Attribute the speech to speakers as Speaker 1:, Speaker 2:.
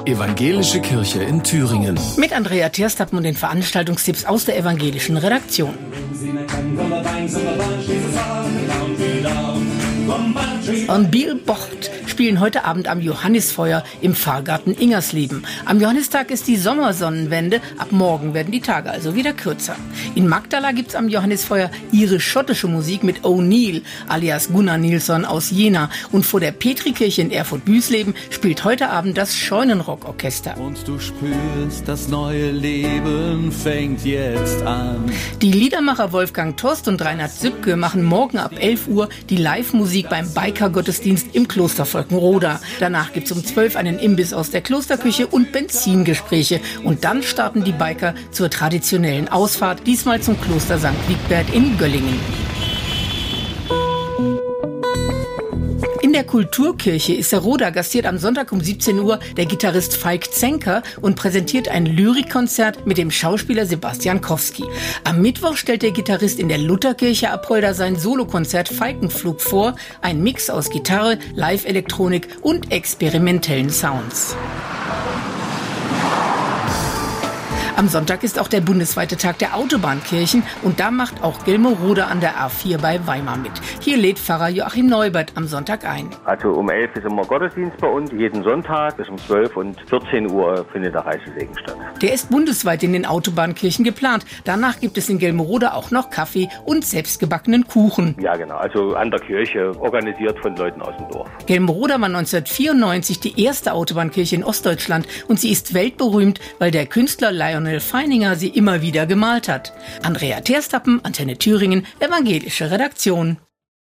Speaker 1: Evangelische Kirche in Thüringen.
Speaker 2: Mit Andrea Terstappen und den Veranstaltungstipps aus der evangelischen Redaktion. Und Biel Bocht spielen heute Abend am Johannisfeuer im Pfarrgarten Ingersleben. Am Johannistag ist die Sommersonnenwende. Ab morgen werden die Tage also wieder kürzer. In Magdala gibt's am Johannisfeuer irisch-schottische Musik mit O'Neill, alias Gunnar Nilsson aus Jena. Und vor der Petrikirche in Erfurt-Büsleben spielt heute Abend das Scheunenrockorchester.
Speaker 3: Und du spürst, das neue Leben fängt jetzt an.
Speaker 2: Die Liedermacher Wolfgang Torst und Reinhard Sübke machen morgen ab 11 Uhr die Live-Musik beim Biker-Gottesdienst im Kloster Volkenroda. Danach gibt's um 12 einen Imbiss aus der Klosterküche und Benzingespräche. Und dann starten die Biker zur traditionellen Ausfahrt, diesmal zum Kloster St. Wigbert in Göllingen. In der Kulturkirche Isseroda gastiert am Sonntag um 17 Uhr der Gitarrist Falk Zenker und präsentiert ein Lyrikkonzert mit dem Schauspieler Sebastian Kowski. Am Mittwoch stellt der Gitarrist in der Lutherkirche Apolda sein Solokonzert Falkenflug vor, ein Mix aus Gitarre, Live-Elektronik und experimentellen Sounds. Am Sonntag ist auch der bundesweite Tag der Autobahnkirchen und da macht auch Gelmerode an der A4 bei Weimar mit. Hier lädt Pfarrer Joachim Neubert am Sonntag ein.
Speaker 4: Also um 11 ist immer Gottesdienst bei uns, jeden Sonntag bis um 12 und 14 Uhr findet der Reisesegen statt.
Speaker 2: Der ist bundesweit in den Autobahnkirchen geplant. Danach gibt es in Gelmerode auch noch Kaffee und selbstgebackenen Kuchen.
Speaker 4: Ja genau, also an der Kirche, organisiert von Leuten aus dem Dorf.
Speaker 2: Gelmerode war 1994 die erste Autobahnkirche in Ostdeutschland und sie ist weltberühmt, weil der Künstler Lionel Feininger sie immer wieder gemalt hat. Andrea Terstappen, Antenne Thüringen, evangelische Redaktion.